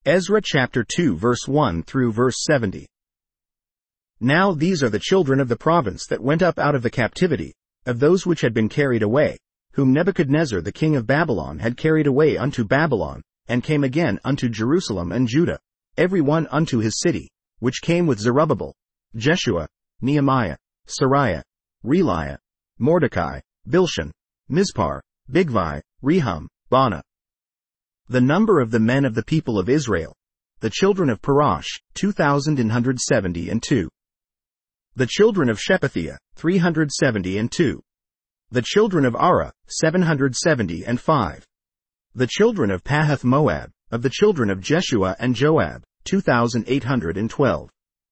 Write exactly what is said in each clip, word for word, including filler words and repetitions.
Ezra chapter two verse one through verse seventy. Now these are the children of the province that went up out of the captivity, of those which had been carried away, whom Nebuchadnezzar the king of Babylon had carried away unto Babylon, and came again unto Jerusalem and Judah, every one unto his city, which came with Zerubbabel, Jeshua, Nehemiah, Sariah, Reliah, Mordecai, Bilshan, Mizpar, Bigvai, Rehum, Baanah. The number of the men of the people of Israel, the children of Parash, two thousand one hundred seventy and two. The children of Shephatiah, three hundred seventy and two. The children of Ara, seven hundred seventy and five. The children of Pahath Moab, of the children of Jeshua and Joab, two thousand eight hundred twelve.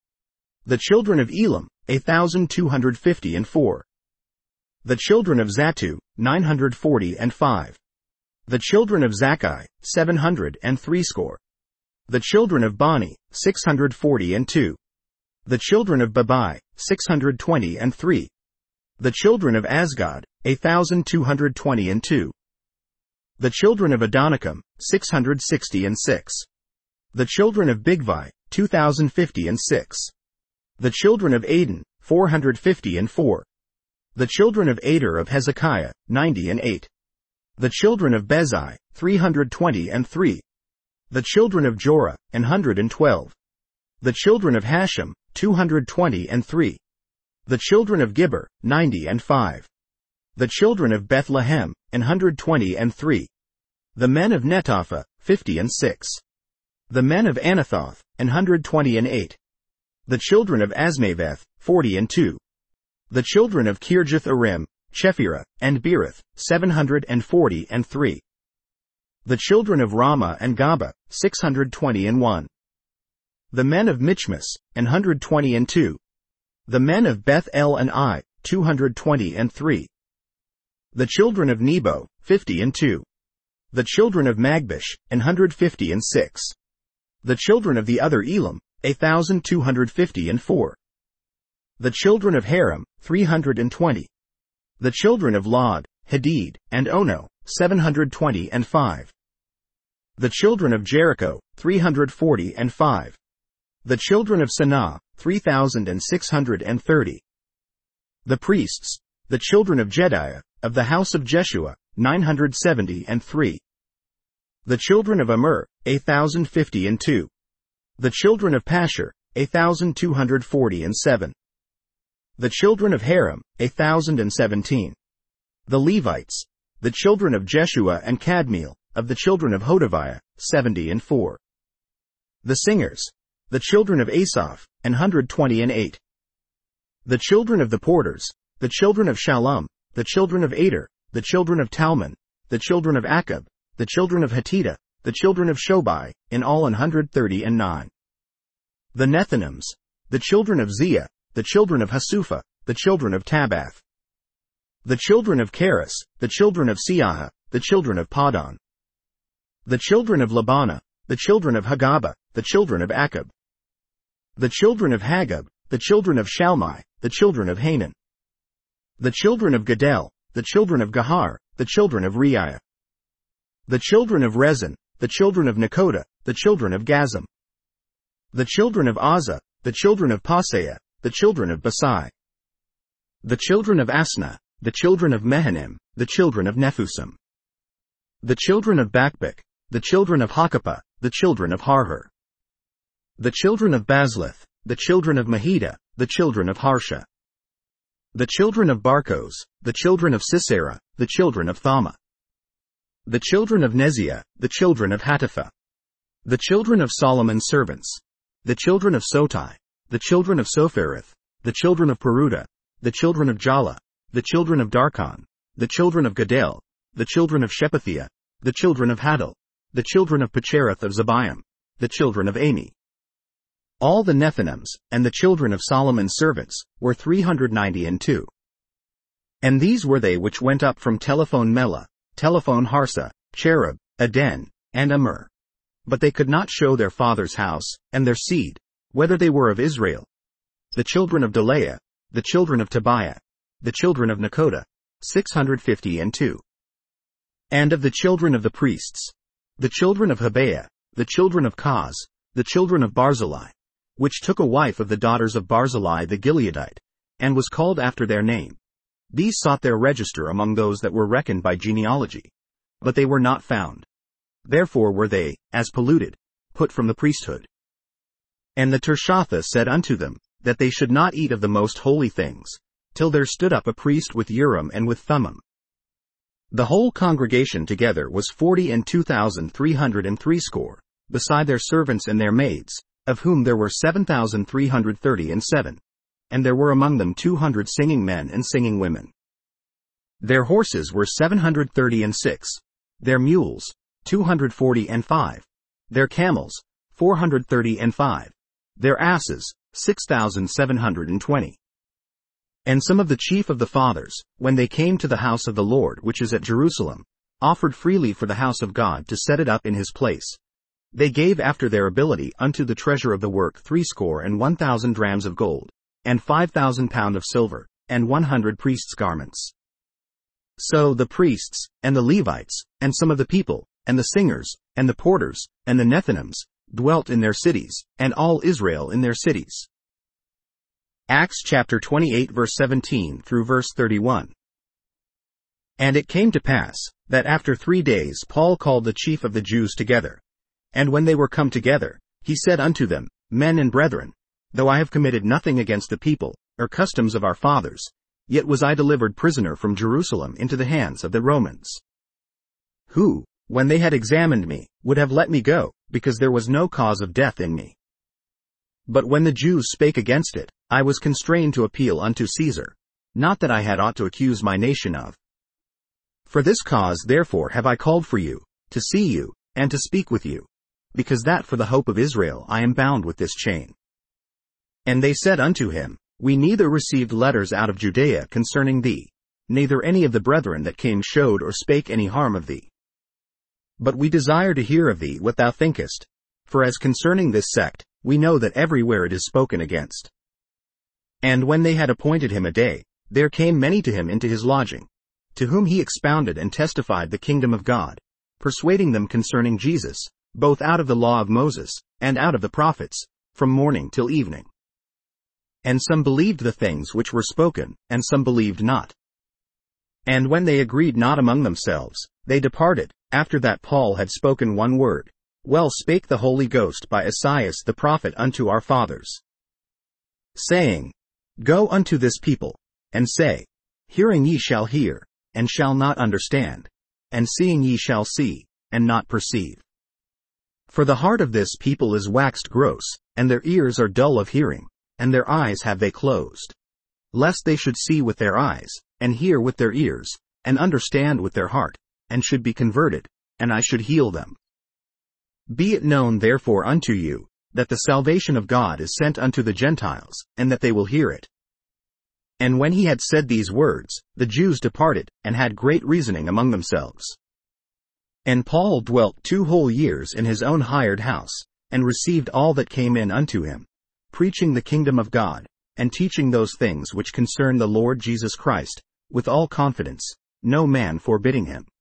The children of Elam, one thousand two hundred fifty and four. The children of Zattu, nine hundred forty and five. The children of Zakkai, seven hundred and threescore. The children of Bani, six hundred forty and two. The children of Babai, six hundred twenty and three. The children of Asgad, one thousand two hundred twenty and two. The children of Adonikam, six hundred sixty and six. The children of Bigvai, two thousand fifty and six. The children of Adin, four hundred fifty and four. The children of Ader of Hezekiah, ninety and eight. The children of Bezai, three hundred twenty and three. The children of Jorah, an hundred and twelve. The children of Hashem, two hundred twenty and three. The children of Gibber, ninety and five. The children of Bethlehem, an hundred twenty and three. The men of Netophah, fifty and six. The men of Anathoth, an hundred twenty and eight. The children of Asmaveth, forty and two. The children of Kirjath Arim, Chephirah, and Beerith, seven hundred and forty and three. The children of Ramah and Gaba, six hundred twenty and one. The men of Michmas, an hundred twenty and two. The men of Beth El and I, two hundred twenty and three. The children of Nebo, fifty and two. The children of Magbish, an hundred fifty and six. The children of the other Elam, a thousand two hundred fifty and four. The children of Haram, three hundred and twenty. The children of Lod, Hadid, and Ono, seven hundred twenty and five. The children of Jericho, three hundred forty and five. The children of Sanaa, three thousand six hundred and thirty. The priests, the children of Jediah, of the house of Jeshua, nine hundred seventy and three. The children of Immer, a thousand fifty and two. The children of Pashur, a thousand two hundred forty and seven. The children of Haram, a thousand and seventeen. The Levites, the children of Jeshua and Kadmiel, of the children of Hodaviah, seventy and four. The singers, the children of Asaph, an hundred twenty and eight. The children of the porters, the children of Shallum, the children of Ader, the children of Talmon, the children of Akab, the children of Hatita, the children of Shobai, in all an hundred thirty and nine. The Nethinims, the children of Zia, the children of Hasupha, the children of Tabath. The children of Keris, the children of Siaha, the children of Padon. The children of Labana, the children of Hagaba, the children of Akab. The children of Hagab, the children of Shalmai, the children of Hanan. The children of Gadel, the children of Gahar, the children of Reiah. The children of Rezin, the children of Nekoda, the children of Gazam. The children of Azza, the children of Paseah, the children of Basai. The children of Asna, the children of Mehanim, the children of Nephusim. The children of Bakbuk, the children of Hakapah, the children of Harhur. The children of Bazlith, the children of Mahida, the children of Harsha. The children of Barkos, the children of Sisera, the children of Thama. The children of Neziah, the children of Hatipha. The children of Solomon's servants. The children of Sotai, the children of Sophereth, the children of Peruda, the children of Jala, the children of Darkon, the children of Gadel, the children of Shephatiah, the children of Hadal, the children of Pachereth of Zebaim, the children of Ami. All the Nethinims, and the children of Solomon's servants, were three hundred ninety and two. And these were they which went up from Telephone Mela, Telephone Harsa, Cherub, Aden, and Immer. But they could not show their father's house, and their seed, whether they were of Israel. The children of Delaiah, the children of Tobiah, the children of Nekoda, six hundred fifty and two. And of the children of the priests, the children of Habeah, the children of Koz, the children of Barzillai, which took a wife of the daughters of Barzillai the Gileadite, and was called after their name. These sought their register among those that were reckoned by genealogy, but they were not found. Therefore were they, as polluted, put from the priesthood. And the Tirshatha said unto them, that they should not eat of the most holy things, till there stood up a priest with Urim and with Thummim. The whole congregation together was forty and two thousand three hundred and threescore, beside their servants and their maids, of whom there were seven thousand three hundred thirty and seven, and there were among them two hundred singing men and singing women. Their horses were seven hundred thirty and six, their mules, two hundred forty and five, their camels, four hundred thirty and five, their asses, six thousand seven hundred and twenty. And some of the chief of the fathers, when they came to the house of the Lord which is at Jerusalem, offered freely for the house of God to set it up in his place. They gave after their ability unto the treasure of the work threescore and one thousand drams of gold, and five thousand pound of silver, and one hundred priests' garments. So the priests, and the Levites, and some of the people, and the singers, and the porters, and the Nethinims, dwelt in their cities, and all Israel in their cities. Acts chapter twenty-eight verse seventeen through verse thirty-one. And it came to pass, that after three days Paul called the chief of the Jews together. And when they were come together, he said unto them, Men and brethren, though I have committed nothing against the people, or customs of our fathers, yet was I delivered prisoner from Jerusalem into the hands of the Romans, who, when they had examined me, would have let me go, because there was no cause of death in me. But when the Jews spake against it, I was constrained to appeal unto Caesar, not that I had aught to accuse my nation of. For this cause therefore have I called for you, to see you, and to speak with you, because that for the hope of Israel I am bound with this chain. And they said unto him, We neither received letters out of Judea concerning thee, neither any of the brethren that came showed or spake any harm of thee. But we desire to hear of thee what thou thinkest, for as concerning this sect, we know that everywhere it is spoken against. And when they had appointed him a day, there came many to him into his lodging, to whom he expounded and testified the kingdom of God, persuading them concerning Jesus, both out of the law of Moses, and out of the prophets, from morning till evening. And some believed the things which were spoken, and some believed not. And when they agreed not among themselves, they departed, after that Paul had spoken one word. Well spake the Holy Ghost by Esaias the prophet unto our fathers, saying, Go unto this people, and say, Hearing ye shall hear, and shall not understand, and seeing ye shall see, and not perceive. For the heart of this people is waxed gross, and their ears are dull of hearing, and their eyes have they closed, lest they should see with their eyes, and hear with their ears, and understand with their heart, and should be converted, and I should heal them. Be it known therefore unto you, that the salvation of God is sent unto the Gentiles, and that they will hear it. And when he had said these words, the Jews departed, and had great reasoning among themselves. And Paul dwelt two whole years in his own hired house, and received all that came in unto him, preaching the kingdom of God, and teaching those things which concern the Lord Jesus Christ, with all confidence, no man forbidding him.